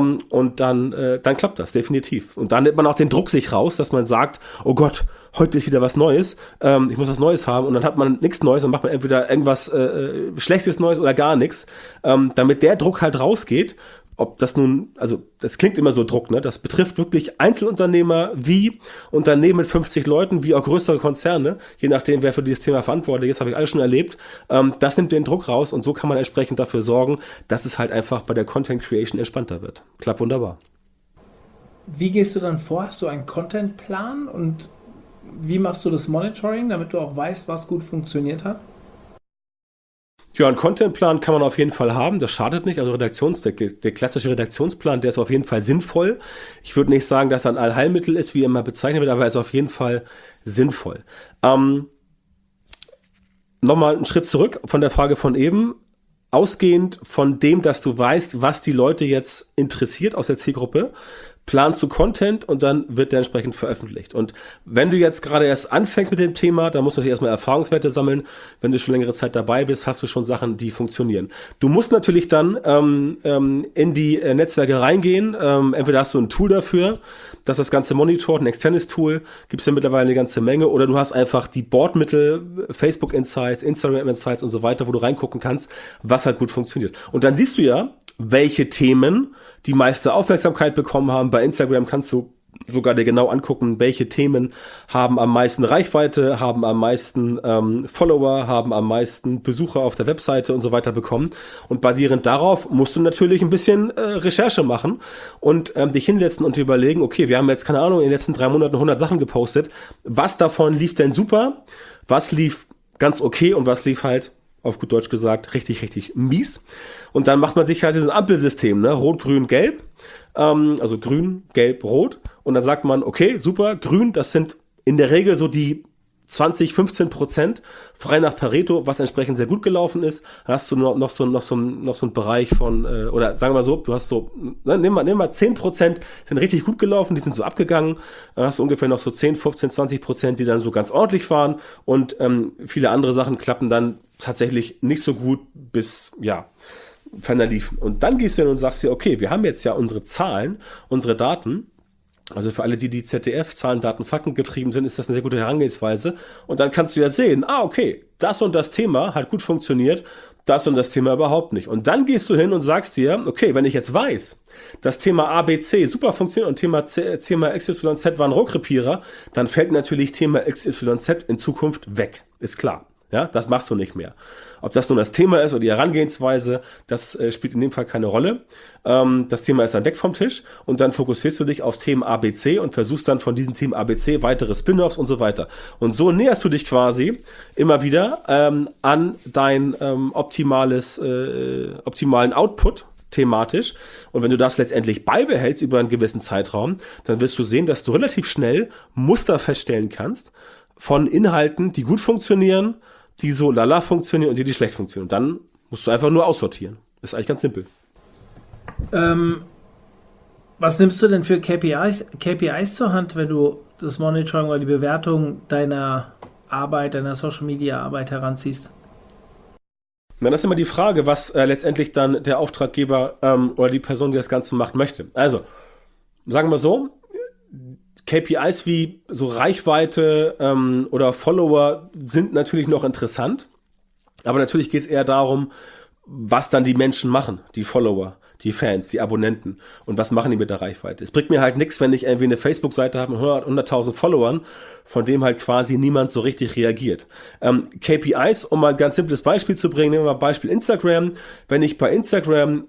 und dann klappt das definitiv. Und dann nimmt man auch den Druck sich raus, dass man sagt, oh Gott, heute ist wieder was Neues, ich muss was Neues haben und dann hat man nichts Neues, dann macht man entweder irgendwas Schlechtes Neues oder gar nichts, damit der Druck halt rausgeht. Ob das nun, also das klingt immer so Druck, ne? Das betrifft wirklich Einzelunternehmer wie Unternehmen mit 50 Leuten, wie auch größere Konzerne, je nachdem, wer für dieses Thema verantwortlich ist, habe ich alles schon erlebt. Das nimmt den Druck raus und so kann man entsprechend dafür sorgen, dass es halt einfach bei der Content Creation entspannter wird. Klappt wunderbar. Wie gehst du dann vor? Hast du einen Contentplan und wie machst du das Monitoring, damit du auch weißt, was gut funktioniert hat? Ja, einen Contentplan kann man auf jeden Fall haben, das schadet nicht. Also der klassische Redaktionsplan, der ist auf jeden Fall sinnvoll. Ich würde nicht sagen, dass er ein Allheilmittel ist, wie er immer bezeichnet wird, aber er ist auf jeden Fall sinnvoll. Nochmal einen Schritt zurück von der Frage von eben. Ausgehend von dem, dass du weißt, was die Leute jetzt interessiert aus der Zielgruppe, planst du Content und dann wird der entsprechend veröffentlicht. Und wenn du jetzt gerade erst anfängst mit dem Thema, dann musst du natürlich erstmal Erfahrungswerte sammeln. Wenn du schon längere Zeit dabei bist, hast du schon Sachen, die funktionieren. Du musst natürlich dann in die Netzwerke reingehen. Entweder hast du ein Tool dafür, das das Ganze monitort, ein externes Tool, gibt es ja mittlerweile eine ganze Menge. Oder du hast einfach die Bordmittel, Facebook Insights, Instagram Insights und so weiter, wo du reingucken kannst, was halt gut funktioniert. Und dann siehst du ja, welche Themen die meiste Aufmerksamkeit bekommen haben. Bei Instagram kannst du sogar dir genau angucken, welche Themen haben am meisten Reichweite, haben am meisten Follower, haben am meisten Besucher auf der Webseite und so weiter bekommen. Und basierend darauf musst du natürlich ein bisschen Recherche machen und dich hinsetzen und überlegen, okay, wir haben jetzt, keine Ahnung, in den letzten 3 Monaten 100 Sachen gepostet. Was davon lief denn super? Was lief ganz okay und was lief halt, auf gut Deutsch gesagt, richtig, richtig mies. Und dann macht man sich halt so ein Ampelsystem, ne? Rot, Grün, Gelb. Also Grün, Gelb, Rot. Und dann sagt man, okay, super, Grün, das sind in der Regel so die 15% frei nach Pareto, was entsprechend sehr gut gelaufen ist. Dann hast du noch so einen Bereich von, oder sagen wir mal so, du hast so, nimm mal 10% sind richtig gut gelaufen, die sind so abgegangen. Dann hast du ungefähr noch so 10, 15, 20%, die dann so ganz ordentlich waren. Und viele andere Sachen klappen dann tatsächlich nicht so gut bis, ja, ferner liefen. Und dann gehst du hin und sagst dir, okay, wir haben jetzt ja unsere Zahlen, unsere Daten. Also für alle, die ZDF, Zahlen, Daten, Fakten getrieben sind, ist das eine sehr gute Herangehensweise. Und dann kannst du ja sehen, okay, das und das Thema hat gut funktioniert, das und das Thema überhaupt nicht. Und dann gehst du hin und sagst dir, okay, wenn ich jetzt weiß, das Thema ABC super funktioniert und Thema XYZ war ein Rohrkrepierer, dann fällt natürlich Thema XYZ in Zukunft weg. Ist klar. Ja, das machst du nicht mehr. Ob das nun das Thema ist oder die Herangehensweise, das spielt in dem Fall keine Rolle. Das Thema ist dann weg vom Tisch und dann fokussierst du dich auf Themen ABC und versuchst dann von diesen Themen ABC weitere Spin-offs und so weiter. Und so näherst du dich quasi immer wieder an dein optimalen Output thematisch. Und wenn du das letztendlich beibehältst über einen gewissen Zeitraum, dann wirst du sehen, dass du relativ schnell Muster feststellen kannst von Inhalten, die gut funktionieren, die so lala funktionieren und die schlecht funktionieren. Und dann musst du einfach nur aussortieren. Das ist eigentlich ganz simpel. Was nimmst du denn für KPIs zur Hand, wenn du das Monitoring oder die Bewertung deiner Arbeit, deiner Social-Media-Arbeit heranziehst? Na, das ist immer die Frage, was letztendlich dann der Auftraggeber oder die Person, die das Ganze macht, möchte. Also, sagen wir so, KPIs wie so Reichweite oder Follower sind natürlich noch interessant, aber natürlich geht es eher darum, was dann die Menschen machen, die Follower, die Fans, die Abonnenten und was machen die mit der Reichweite. Es bringt mir halt nichts, wenn ich irgendwie eine Facebook-Seite habe mit 100.000 Followern, von dem halt quasi niemand so richtig reagiert. KPIs, um mal ein ganz simples Beispiel zu bringen, nehmen wir mal Beispiel Instagram. Wenn ich bei Instagram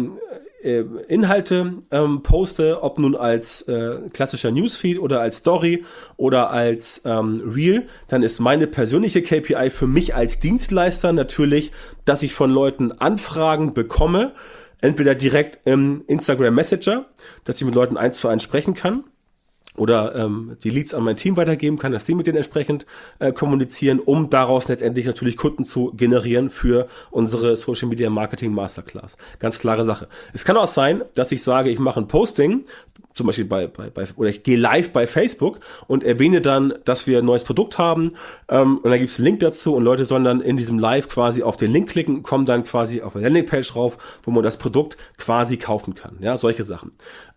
Inhalte poste, ob nun als klassischer Newsfeed oder als Story oder als Reel, dann ist meine persönliche KPI für mich als Dienstleister natürlich, dass ich von Leuten Anfragen bekomme, entweder direkt im Instagram Messenger, dass ich mit Leuten 1:1 sprechen kann, oder die Leads an mein Team weitergeben kann, dass die mit denen entsprechend kommunizieren, um daraus letztendlich natürlich Kunden zu generieren für unsere Social Media Marketing Masterclass. Ganz klare Sache. Es kann auch sein, dass ich sage, ich mache ein Posting, zum Beispiel oder ich gehe live bei Facebook und erwähne dann, dass wir ein neues Produkt haben und dann gibt es einen Link dazu und Leute sollen dann in diesem Live quasi auf den Link klicken, kommen dann quasi auf eine Landingpage drauf, wo man das Produkt quasi kaufen kann. Ja, solche Sachen.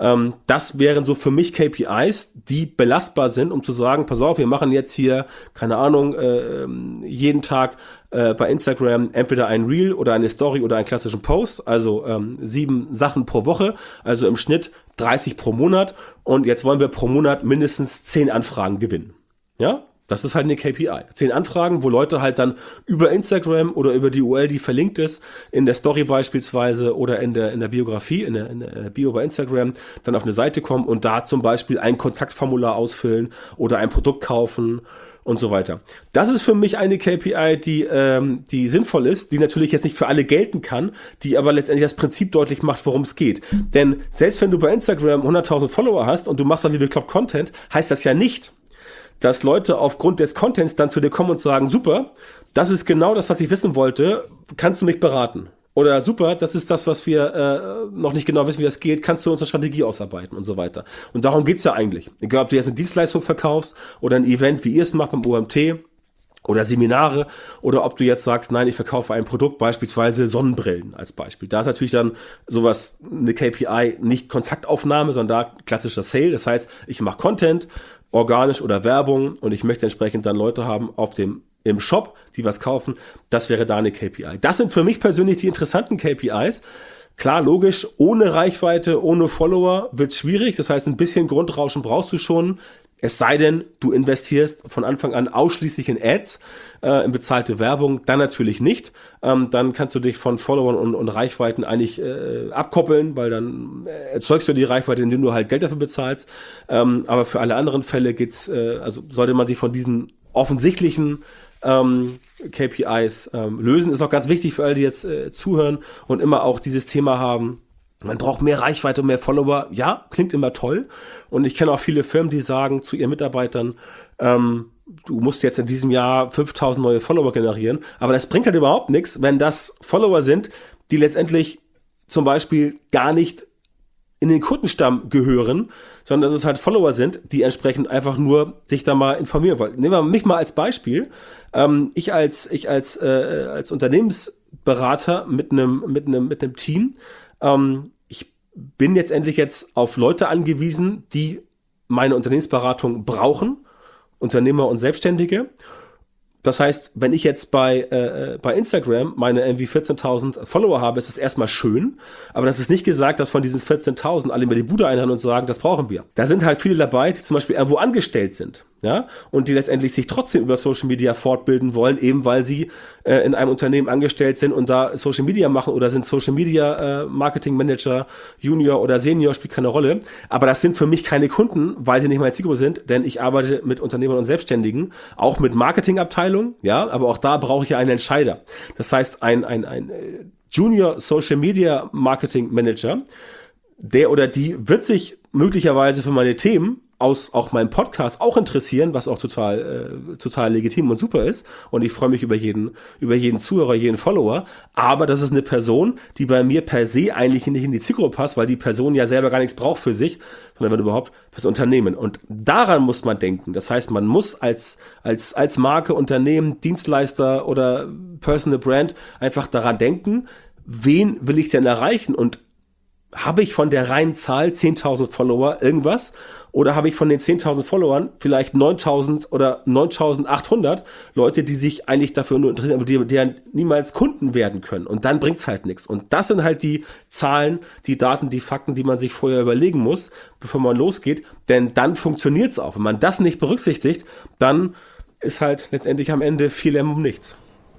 Das wären so für mich KPIs, die belastbar sind, um zu sagen, pass auf, wir machen jetzt hier, keine Ahnung, jeden Tag bei Instagram entweder ein Reel oder eine Story oder einen klassischen Post, also 7 Sachen pro Woche, also im Schnitt 30 pro Monat und jetzt wollen wir pro Monat mindestens 10 Anfragen gewinnen. Ja, das ist halt eine KPI. 10 Anfragen, wo Leute halt dann über Instagram oder über die URL, die verlinkt ist, in der Story beispielsweise oder in der Biografie, in der Bio bei Instagram, dann auf eine Seite kommen und da zum Beispiel ein Kontaktformular ausfüllen oder ein Produkt kaufen und so weiter. Das ist für mich eine KPI, die sinnvoll ist, die natürlich jetzt nicht für alle gelten kann, die aber letztendlich das Prinzip deutlich macht, worum es geht. Denn selbst wenn du bei Instagram 100.000 Follower hast und du machst dann wie bekloppt Content, heißt das ja nicht, dass Leute aufgrund des Contents dann zu dir kommen und sagen, super, das ist genau das, was ich wissen wollte, kannst du mich beraten? Oder super, das ist das, was wir noch nicht genau wissen, wie das geht, kannst du unsere Strategie ausarbeiten und so weiter. Und darum geht's ja eigentlich. Egal, ob du jetzt eine Dienstleistung verkaufst oder ein Event, wie ihr es macht beim OMT oder Seminare oder ob du jetzt sagst, nein, ich verkaufe ein Produkt, beispielsweise Sonnenbrillen als Beispiel. Da ist natürlich dann sowas, eine KPI, nicht Kontaktaufnahme, sondern da klassischer Sale. Das heißt, ich mache Content, organisch oder Werbung und ich möchte entsprechend dann Leute haben im Shop, die was kaufen, das wäre da eine KPI. Das sind für mich persönlich die interessanten KPIs. Klar, logisch, ohne Reichweite, ohne Follower wird es schwierig. Das heißt, ein bisschen Grundrauschen brauchst du schon. Es sei denn, du investierst von Anfang an ausschließlich in Ads, in bezahlte Werbung, dann natürlich nicht. Dann kannst du dich von Followern und Reichweiten eigentlich abkoppeln, weil dann erzeugst du die Reichweite, indem du halt Geld dafür bezahlst. Aber für alle anderen Fälle also sollte man sich von diesen offensichtlichen KPIs lösen. Ist auch ganz wichtig für alle, die jetzt zuhören und immer auch dieses Thema haben, man braucht mehr Reichweite und mehr Follower. Ja, klingt immer toll. Und ich kenne auch viele Firmen, die sagen zu ihren Mitarbeitern, du musst jetzt in diesem Jahr 5.000 neue Follower generieren. Aber das bringt halt überhaupt nichts, wenn das Follower sind, die letztendlich zum Beispiel gar nicht in den Kundenstamm gehören, sondern dass es halt Follower sind, die entsprechend einfach nur sich da mal informieren wollen. Nehmen wir mich mal als Beispiel. Ich als Unternehmensberater mit einem Team, ich bin jetzt endlich auf Leute angewiesen, die meine Unternehmensberatung brauchen, Unternehmer und Selbstständige. Das heißt, wenn ich jetzt bei Instagram meine irgendwie 14.000 Follower habe, ist das erstmal schön, aber das ist nicht gesagt, dass von diesen 14.000 alle mir die Bude einhauen und sagen, das brauchen wir. Da sind halt viele dabei, die zum Beispiel irgendwo angestellt sind, ja, und die letztendlich sich trotzdem über Social Media fortbilden wollen, eben weil sie in einem Unternehmen angestellt sind und da Social Media machen oder sind Social Media Marketing Manager, Junior oder Senior, spielt keine Rolle. Aber das sind für mich keine Kunden, weil sie nicht meine Zielgruppe sind, denn ich arbeite mit Unternehmern und Selbstständigen, auch mit Marketingabteilungen, ja, aber auch da brauche ich ja einen Entscheider. Das heißt, ein Junior Social Media Marketing Manager, der oder die wird sich möglicherweise für meine Themen aus auch meinem Podcast auch interessieren, was auch total legitim und super ist. Und ich freue mich über jeden Zuhörer, jeden Follower. Aber das ist eine Person, die bei mir per se eigentlich nicht in die Zielgruppe passt, weil die Person ja selber gar nichts braucht für sich, sondern wenn überhaupt fürs Unternehmen. Und daran muss man denken. Das heißt, man muss als Marke, Unternehmen, Dienstleister oder Personal Brand einfach daran denken, wen will ich denn erreichen? Und habe ich von der reinen Zahl 10.000 Follower irgendwas oder habe ich von den 10.000 Followern vielleicht 9.000 oder 9.800 Leute, die sich eigentlich dafür nur interessieren, aber die ja niemals Kunden werden können und dann bringt's halt nichts. Und das sind halt die Zahlen, die Daten, die Fakten, die man sich vorher überlegen muss, bevor man losgeht, denn dann funktioniert's auch. Wenn man das nicht berücksichtigt, dann ist halt letztendlich am Ende viel Lärm um nichts.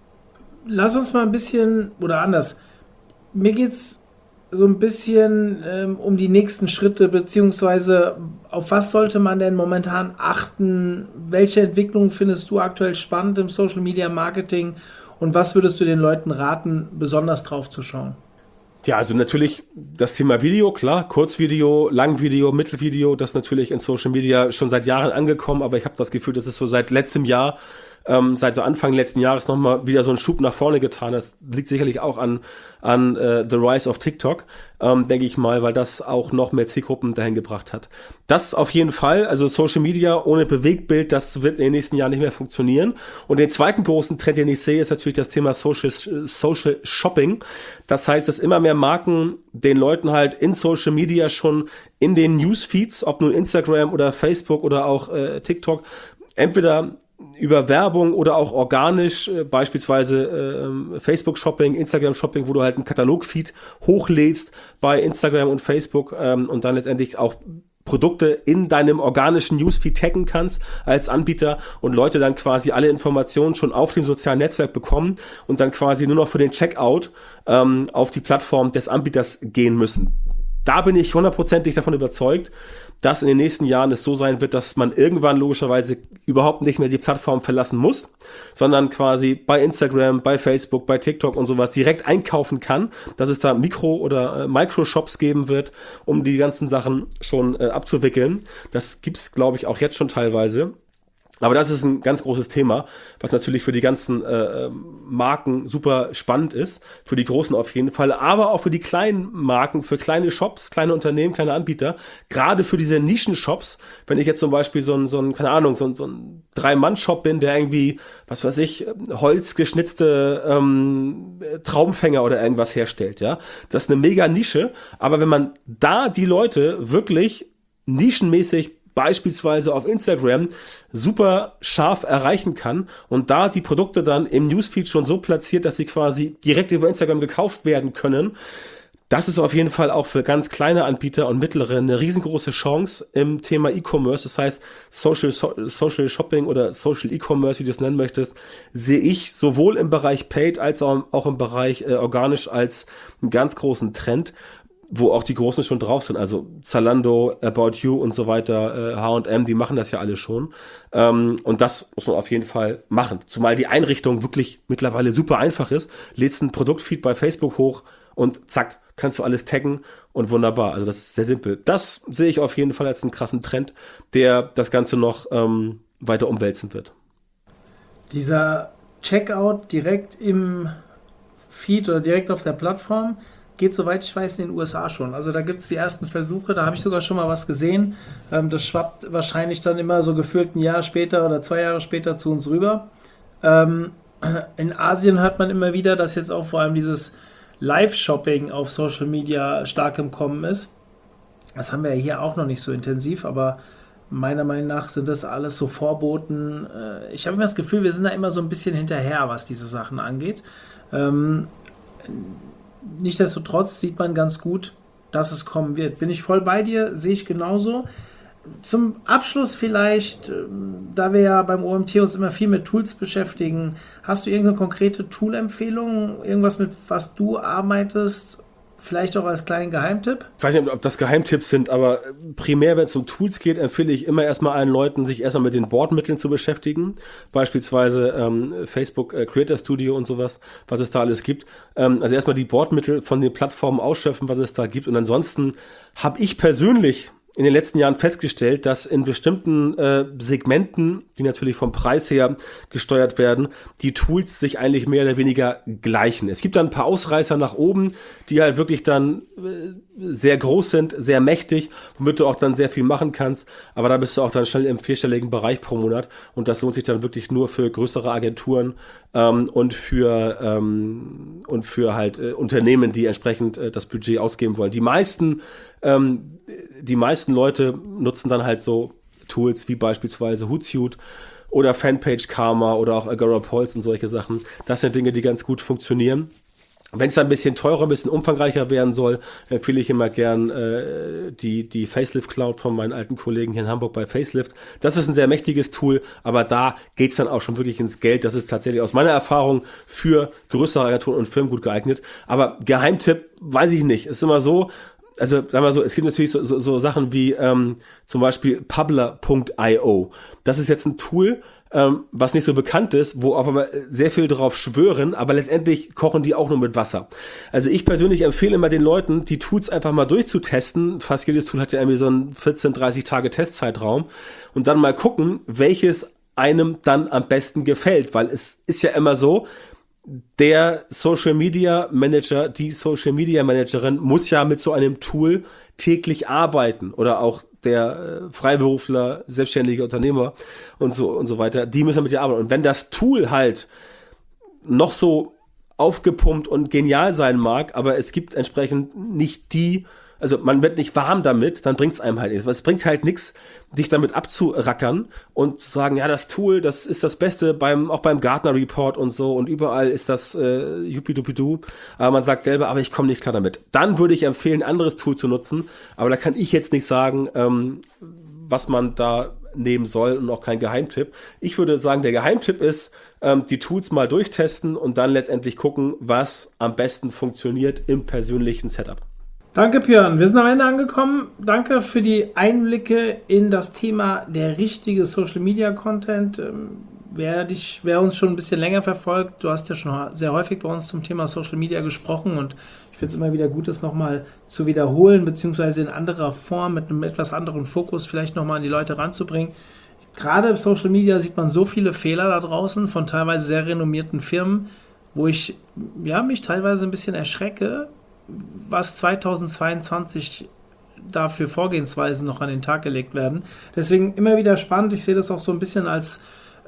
Lass uns mal ein bisschen, oder anders, mir geht's so ein bisschen um die nächsten Schritte, beziehungsweise auf was sollte man denn momentan achten? Welche Entwicklungen findest du aktuell spannend im Social Media Marketing und was würdest du den Leuten raten, besonders drauf zu schauen? Ja, also natürlich das Thema Video, klar, Kurzvideo, Langvideo, Mittelvideo, das ist natürlich in Social Media schon seit Jahren angekommen, aber ich habe das Gefühl, das ist so seit letztem Jahr, seit so Anfang letzten Jahres nochmal wieder so einen Schub nach vorne getan. Das liegt sicherlich auch an The Rise of TikTok, denke ich mal, weil das auch noch mehr Zielgruppen dahin gebracht hat. Das auf jeden Fall, also Social Media ohne Bewegtbild, das wird in den nächsten Jahren nicht mehr funktionieren. Und den zweiten großen Trend, den ich sehe, ist natürlich das Thema Social Shopping. Das heißt, dass immer mehr Marken den Leuten halt in Social Media schon in den Newsfeeds, ob nun Instagram oder Facebook oder auch TikTok, entweder über Werbung oder auch organisch, beispielsweise Facebook-Shopping, Instagram-Shopping, wo du halt einen Katalog-Feed hochlädst bei Instagram und Facebook und dann letztendlich auch Produkte in deinem organischen Newsfeed taggen kannst als Anbieter und Leute dann quasi alle Informationen schon auf dem sozialen Netzwerk bekommen und dann quasi nur noch für den Checkout auf die Plattform des Anbieters gehen müssen. Da bin ich 100%ig davon überzeugt, dass in den nächsten Jahren es so sein wird, dass man irgendwann logischerweise überhaupt nicht mehr die Plattform verlassen muss, sondern quasi bei Instagram, bei Facebook, bei TikTok und sowas direkt einkaufen kann, dass es da Mikro- oder Micro-Shops geben wird, um die ganzen Sachen schon abzuwickeln. Das gibt's, glaube ich, auch jetzt schon teilweise. Aber das ist ein ganz großes Thema, was natürlich für die ganzen Marken super spannend ist, für die Großen auf jeden Fall, aber auch für die kleinen Marken, für kleine Shops, kleine Unternehmen, kleine Anbieter, gerade für diese Nischen-Shops, wenn ich jetzt zum Beispiel so ein 3-Mann-Shop bin, der irgendwie, was weiß ich, holzgeschnitzte Traumfänger oder irgendwas herstellt, ja, das ist eine mega Nische, aber wenn man da die Leute wirklich nischenmäßig beispielsweise auf Instagram super scharf erreichen kann und da die Produkte dann im Newsfeed schon so platziert, dass sie quasi direkt über Instagram gekauft werden können. Das ist auf jeden Fall auch für ganz kleine Anbieter und mittlere eine riesengroße Chance im Thema E-Commerce. Das heißt, Social Shopping oder Social E-Commerce, wie du es nennen möchtest, sehe ich sowohl im Bereich Paid als auch im Bereich organisch als einen ganz großen Trend, wo auch die Großen schon drauf sind, also Zalando, About You und so weiter, H&M, die machen das ja alle schon. Und das muss man auf jeden Fall machen. Zumal die Einrichtung wirklich mittlerweile super einfach ist. Lädst ein Produktfeed bei Facebook hoch und zack, kannst du alles taggen und wunderbar. Also das ist sehr simpel. Das sehe ich auf jeden Fall als einen krassen Trend, der das Ganze noch weiter umwälzen wird. Dieser Checkout direkt im Feed oder direkt auf der Plattform geht, soweit ich weiß, in den USA schon. Also da gibt es die ersten Versuche, da habe ich sogar schon mal was gesehen. Das schwappt wahrscheinlich dann immer so gefühlt ein Jahr später oder 2 Jahre später zu uns rüber. In Asien hört man immer wieder, dass jetzt auch vor allem dieses Live-Shopping auf Social Media stark im Kommen ist. Das haben wir ja hier auch noch nicht so intensiv, aber Meiner Meinung nach sind das alles so Vorboten. Ich habe immer das Gefühl, wir sind da immer so ein bisschen hinterher, was diese Sachen angeht. Nichtsdestotrotz sieht man ganz gut, dass es kommen wird. Bin ich voll bei dir, sehe ich genauso. Zum Abschluss vielleicht, da wir ja beim OMT uns immer viel mit Tools beschäftigen, hast du irgendeine konkrete Tool-Empfehlung? Irgendwas, mit was du arbeitest? Vielleicht auch als kleinen Geheimtipp? Ich weiß nicht, ob das Geheimtipps sind, aber primär, wenn es um Tools geht, empfehle ich immer erstmal allen Leuten, sich erstmal mit den Bordmitteln zu beschäftigen. Beispielsweise Facebook Creator Studio und sowas, was es da alles gibt. Also erstmal die Bordmittel von den Plattformen ausschöpfen, was es da gibt. Und ansonsten habe ich persönlich in den letzten Jahren festgestellt, dass in bestimmten Segmenten, die natürlich vom Preis her gesteuert werden, die Tools sich eigentlich mehr oder weniger gleichen. Es gibt dann ein paar Ausreißer nach oben, die halt wirklich dann sehr groß sind, sehr mächtig, womit du auch dann sehr viel machen kannst, aber da bist du auch dann schnell im 4-stelligen Bereich pro Monat und das lohnt sich dann wirklich nur für größere Agenturen und für halt Unternehmen, die entsprechend das Budget ausgeben wollen. Die meisten Leute nutzen dann halt so Tools wie beispielsweise Hootsuite oder Fanpage Karma oder auch Agorapulse und solche Sachen. Das sind Dinge, die ganz gut funktionieren. Wenn es dann ein bisschen teurer, ein bisschen umfangreicher werden soll, empfehle ich immer gern die Facelift Cloud von meinen alten Kollegen hier in Hamburg bei Facelift. Das ist ein sehr mächtiges Tool, aber da geht's dann auch schon wirklich ins Geld. Das ist tatsächlich aus meiner Erfahrung für größere Agenturen und Firmen gut geeignet. Aber Geheimtipp, weiß ich nicht. Ist immer so, also sagen wir so, es gibt natürlich so Sachen wie zum Beispiel Publer.io. Das ist jetzt ein Tool, was nicht so bekannt ist, wo aber sehr viel drauf schwören, aber letztendlich kochen die auch nur mit Wasser. Also ich persönlich empfehle immer den Leuten, die Tools einfach mal durchzutesten. Fast jedes Tool hat ja irgendwie so einen 14, 30 Tage Testzeitraum und dann mal gucken, welches einem dann am besten gefällt, weil es ist ja immer so, der Social Media Manager, die Social Media Managerin muss ja mit so einem Tool täglich arbeiten oder auch der Freiberufler, selbstständige Unternehmer und so weiter, die müssen mit dir arbeiten. Und wenn das Tool halt noch so aufgepumpt und genial sein mag, aber es gibt entsprechend nicht also man wird nicht warm damit, dann bringt's einem halt nichts. Es bringt halt nichts, dich damit abzurackern und zu sagen, ja, das Tool, das ist das Beste, auch beim Gartner Report und so und überall ist das Yuppie-Duppie-Du, aber man sagt selber, aber ich komme nicht klar damit. Dann würde ich empfehlen, ein anderes Tool zu nutzen, aber da kann ich jetzt nicht sagen, was man da nehmen soll und auch kein Geheimtipp. Ich würde sagen, der Geheimtipp ist, die Tools mal durchtesten und dann letztendlich gucken, was am besten funktioniert im persönlichen Setup. Danke, Björn. Wir sind am Ende angekommen. Danke für die Einblicke in das Thema der richtige Social Media Content. Wer uns schon ein bisschen länger verfolgt, du hast ja schon sehr häufig bei uns zum Thema Social Media gesprochen und ich finde es immer wieder gut, das nochmal zu wiederholen, beziehungsweise in anderer Form, mit einem etwas anderen Fokus vielleicht nochmal an die Leute ranzubringen. Gerade im Social Media sieht man so viele Fehler da draußen von teilweise sehr renommierten Firmen, wo ich mich teilweise ein bisschen erschrecke, was 2022 da für Vorgehensweisen noch an den Tag gelegt werden. Deswegen immer wieder spannend. Ich sehe das auch so ein bisschen als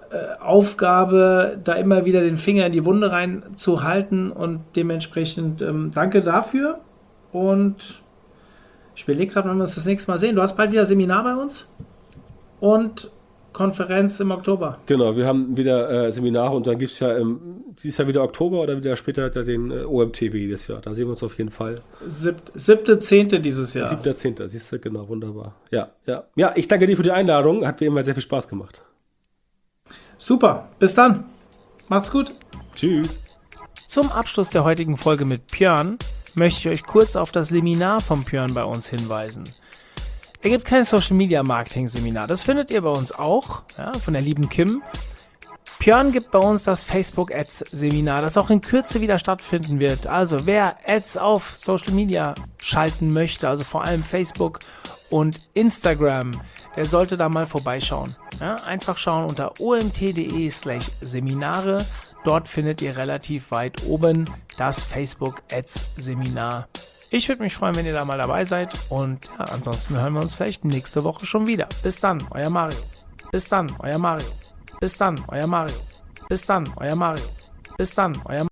Aufgabe, da immer wieder den Finger in die Wunde reinzuhalten und dementsprechend danke dafür. Und ich überlege gerade, wann wir uns das nächste Mal sehen. Du hast bald wieder Seminar bei uns und Konferenz im Oktober. Genau, wir haben wieder Seminare und dann gibt es ja dieses Jahr wieder Oktober oder wieder später den OMT wie dieses Jahr. Da sehen wir uns auf jeden Fall. 7.10. dieses Jahr. 7.10. siehst du, genau, wunderbar. Ja, ich danke dir für die Einladung. Hat wie immer sehr viel Spaß gemacht. Super, bis dann. Macht's gut. Tschüss. Zum Abschluss der heutigen Folge mit Björn möchte ich euch kurz auf das Seminar von Björn bei uns hinweisen. Er gibt kein Social Media Marketing Seminar. Das findet ihr bei uns auch, von der lieben Kim. Björn gibt bei uns das Facebook Ads Seminar, das auch in Kürze wieder stattfinden wird. Also wer Ads auf Social Media schalten möchte, also vor allem Facebook und Instagram, der sollte da mal vorbeischauen. Einfach schauen unter omt.de/Seminare. Dort findet ihr relativ weit oben das Facebook Ads Seminar. Ich würde mich freuen, wenn ihr da mal dabei seid und ansonsten hören wir uns vielleicht nächste Woche schon wieder. Bis dann, euer Mario. Bis dann, euer Mario. Bis dann, euer Mario. Bis dann, euer Mario. Bis dann, euer Mario.